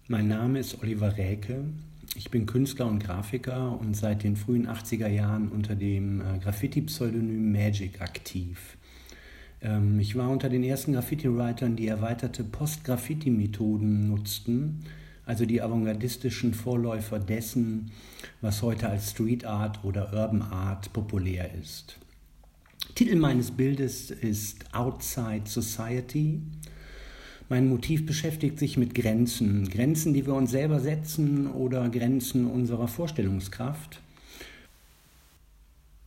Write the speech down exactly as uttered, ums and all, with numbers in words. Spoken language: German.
Mein Name ist Oliver Räke. Ich bin Künstler und Grafiker und seit den frühen achtziger Jahren unter dem äh, Graffiti-Pseudonym Magic aktiv. Ähm, ich war unter den ersten Graffiti-Writern, die erweiterte Post-Graffiti-Methoden nutzten, also die avantgardistischen Vorläufer dessen, was heute als Street Art oder Urban Art populär ist. Titel meines Bildes ist Outside Society. Mein Motiv beschäftigt sich mit Grenzen, Grenzen, die wir uns selber setzen oder Grenzen unserer Vorstellungskraft.